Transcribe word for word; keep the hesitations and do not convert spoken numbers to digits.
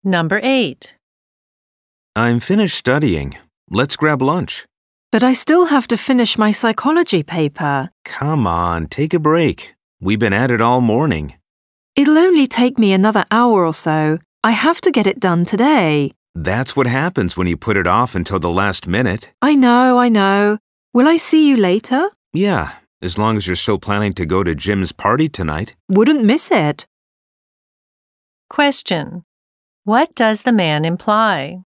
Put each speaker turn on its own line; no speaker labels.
Number eight.
I'm finished studying. Let's grab lunch.
But I still have to finish my psychology paper.
Come on, take a break. We've been at it all morning.
It'll only take me another hour or so. I have to get it done today.
That's what happens when you put it off until the last minute.
I know, I know. Will I see you later?
Yeah, as long as you're still planning to go to Jim's party tonight.
Wouldn't miss it.
Question. What does the man imply?